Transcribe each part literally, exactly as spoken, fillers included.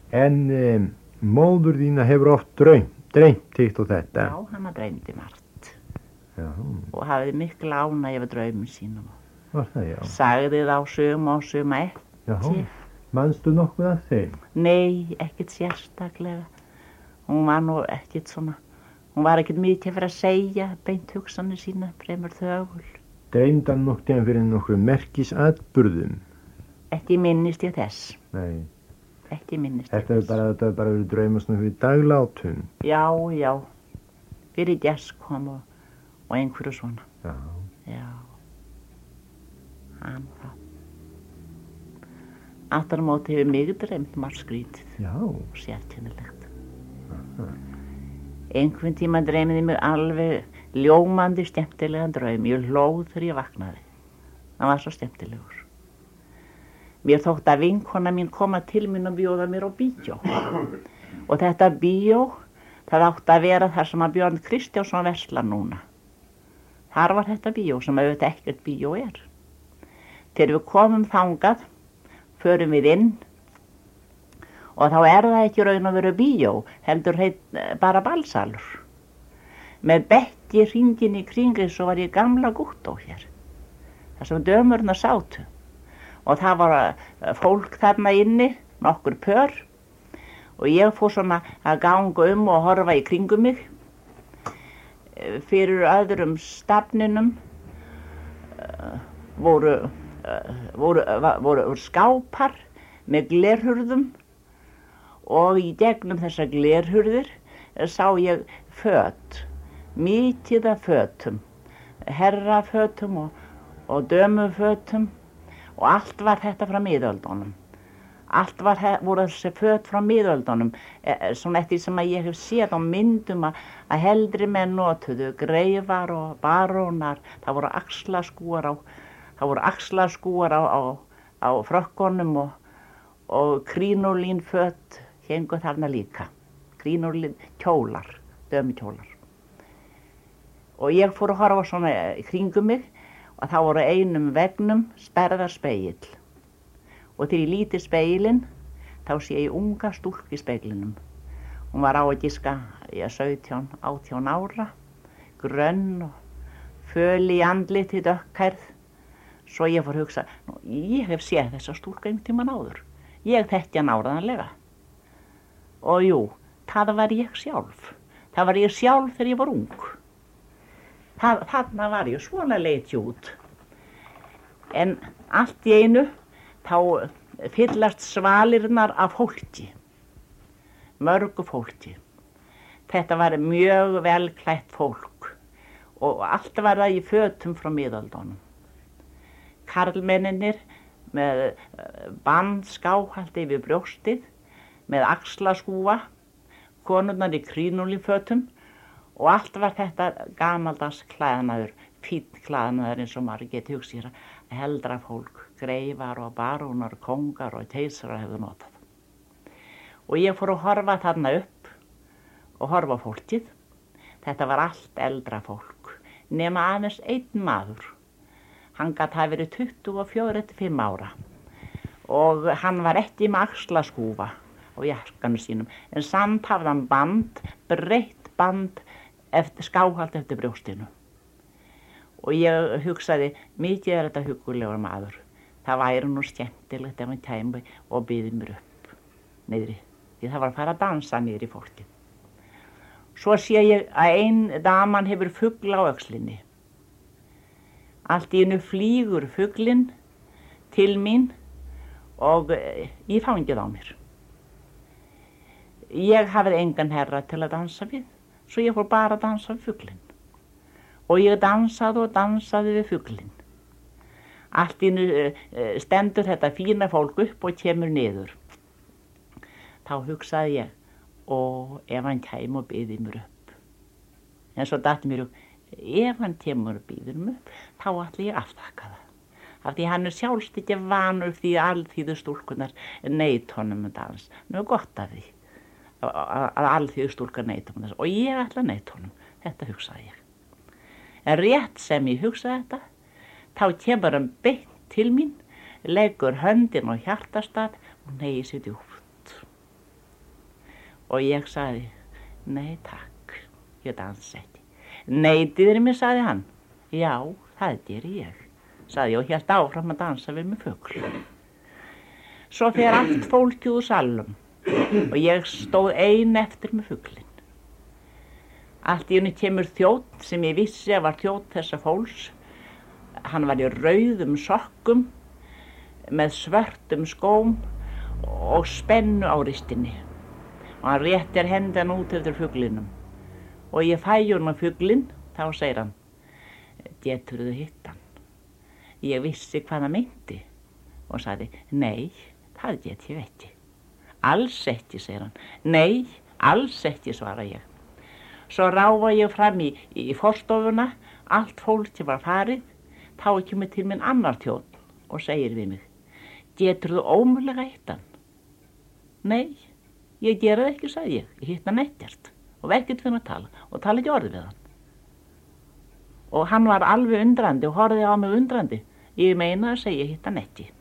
En um, móður þína hefur oft dreymt, dreymt hitt og þetta. Já, hana dreymdi margt. Já. Og hafði mikla ánægju yfir draumum sínum. Var það, já. Sagði þá suma og suma ekki. Já. Manstu nokkuð að þeim? Nei, ekkert sérstaklega. Hún var nú ekkert svona, hún var ekkert mikið fyrir að segja beint hugsanir sína, fremur þögul. Dreymdi hann nokkuð tíðan fyrir nokkru merkisatburðum? Ekki minnist ég þess. Nei. Ekki minnist ég Þetta er bara, þetta er bara verið drauma svona fyrir daglátum. Já, já. Fyrir gess kom og, og einhverju svona. Já. Já. Hann það. Aftur á móti hefur mig dreymt margt skrítið. Já. Og sérkennilegt. Einhvern tíma dreymiði mig alveg ljómandi skemmtilegan draum. Ég hlóð þegar ég vaknaði. Það var svo skemmtilegur. Mér þótti að vinkona mín koma til mín og bjóða mér á bíó. Og þetta bíó, það átti að vera þar sem að Björn Kristjánsson verslar núna. Þar var þetta bíó sem auðvitað ekkert bíó er. Þegar við komum þangað, förum við inn og þá er það ekki raun að vera bíó, heldur heit, bara balsalur. Með bekki hringin í kringi svo var ég gamla gúttó hér. Það sem dömurna sátu. Og það var fólk þarna inni, nokkur pör. Og ég fór svona að ganga um og horfa í kringum mig. Fyrir öðrum stafninum voru, voru, voru skápar með glerhurðum. Og í gegnum þessar glerhurðir sá ég föt, mikið af fötum. Herrafötum og, og dömufötum. Og allt var þetta frá miðöldunum. Allt var, voru þessi föt frá miðöldunum. Eh, svona eftir sem að ég hef séð á myndum að, að heldri menn notuðu, greifar og barónar. Það voru axlaskúar á, það voru axlaskúar á, á, á frökkunum og, og krínólínföt héngu þarna líka. Krínólín kjólar, dömukjólar. Og ég fór að horfa svona í kringum mig. Og þá voru einum vegnum stærðar spegill. Og þegar ég líti spegilinn, þá sé ég unga stúlku í speglinum. Hún var á að giska, ég sautján, átján ára, grönn og föl í andliti dökkhærð. Svo ég fór að hugsa, nú, ég hef séð þessa stúlku einhvern tímann áður. Ég þekki hann áraðanlega. Og jú, það var ég sjálf. Það var ég sjálf þegar ég var ung. Það, þarna var ég, svona leit ég út. En allt í einu, þá fyllast svalirnar af fólki. Mörgu fólki. Þetta var mjög vel klætt fólk. Og allt var það í fötum frá miðöldunum. Karlmenninir með bandskáhalt yfir brjóstið, með axlaskúfa, konurnar í krínólínfötum. Og allt var þetta gamaldags klæðnaður, fínn klæðnaður eins og maður geti hugsað sér að heldra fólk, greifar og barónar, kongar og keisarar hefðu notað. Og ég fór að horfa þarna upp og horfa á fólkið. Þetta var allt eldra fólk, nema aðeins einn maður. Hann gat hafa verið tuttugu og fjögur til fimm ára og hann var ekki með axlaskúfa á jakkanum sínum, en samt hafði hann band, breitt band, eftir, skáhalt eftir brjóstinu. Og ég hugsaði, mikið er þetta huggulegur maður. Það væri nú skemmtilegt ef hann kæmi og byði mér upp niðri. Því það var að fara að dansa niðri í fólki. Svo sé ég að ein daman hefur fugl á öxlinni. Allt í einu flýgur fuglinn til mín og í fangið á mér. Ég hafði engan herra til að dansa við. Svo ég fór bara að dansa við fuglinn. Og ég dansaði og dansaði við fuglinn. Allt í einu stendur þetta fína fólk upp og kemur niður. Þá hugsaði ég, og ef hann kæmi og byði mér upp. En svo datt mér upp, ef hann kemur og byður mér upp, þá ætla ég að afþakka það. Af því hann er sjálfst ekki vanur því alþýðu stúlkunar neit honum um dans. Nú er gott af því. Að alþýðu stúlkar neita um þess og ég ætla að neita honum, þetta hugsaði ég. En rétt sem ég hugsaði þetta, þá kemur hann beint til mín, leggur höndin á hjartastað og negir sér djúpt. Og ég sagði, nei takk, ég dansa ekki. Neitiðir mér, sagði hann. Já, það geri ég, sagði ég og hélt áfram að dansa við með fugl. Svo fer allt fólkið úr salnum og ég stóð ein eftir með fuglinn. Allt í einu kemur þjónn sem ég vissi að var þjónn þessa fólks. Hann var í rauðum sokkum með svörtum skóm og spennu á ristinni. Og hann réttir hendan út eftir fuglinum. Og ég fæ honum fuglinn, þá segir hann, geturðu hitt hann? Ég vissi hvað það meinti og sagði, nei, það get ég ekki. Alls ekki, segir hann. Nei, alls ekki, svara ég. Svo ráfa ég fram í, í forstofuna, allt fólki var farið, þá kemur til minn annar þjónn og segir við mig, geturðu ómögulega hitt hann? Nei, ég gera það ekki, sagði ég, ég hitt hann ekkert og var ekkert fyrir að tala og tala ekki orðið við hann. Og hann var alveg undrandi og horfði á mig undrandi, ég meina að segja, ég hitt hann ekki.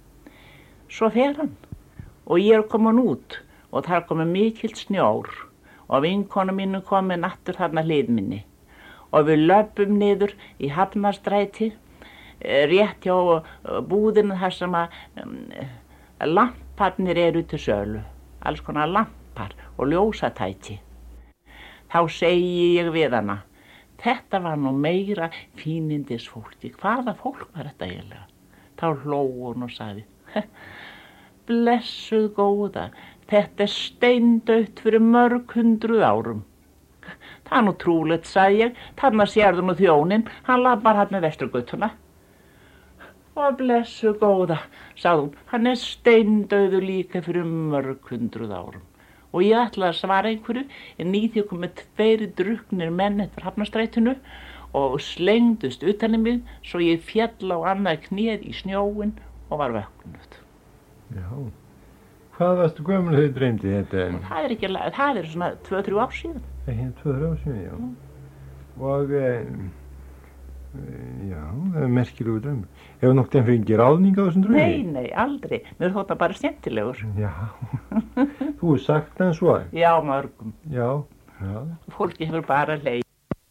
Svo fer hann og ég er komin út og þar komið mikill snjór og vinkonu mínu komið nattur þarna hlið minni og við löpum niður í Hafnarstræti rétt hjá búðinu þar sem að um, lamparnir eru til sölu, alls konar lampar og ljósatæki. Þá segi ég við hana, þetta var nú meira fínindis fólki, hvaða fólk var þetta eiginlega? Þá hló hún og sagði, blessuð góða, þetta er steindautt fyrir mörg hundruð árum. Það er nú trúlegt, sagði ég, þarna sérðu nú þjóninn, hann labbar hann með Vesturgötuna. Og blessuð góða, sagði hún, hann er steindauður líka fyrir mörg hundruð árum. Og ég ætlaði að svara einhverju, en í því komið tveir drukknir menn eftir Hafnarstrætinu og slengdust utan í mig, svo ég féll á annað knéð í snjóin og var vöknuð. Já, hvað varstu gömul þegar þið dreymdi þetta? Það er ekki, það er svona tvö, þrjú ár síðan. Það er tvö, þrjú ár síðan, já. Mm. Og, e, já, það er merkilegu draumur. Hefur nokkuð einn fengið ráðning á þessum draumi? Nei, nei, aldrei. Mér þótt það bara skemmtilegur. Já, þú er sagt hann svo? Já, mörgum. Já, já. Fólki hefur bara leið.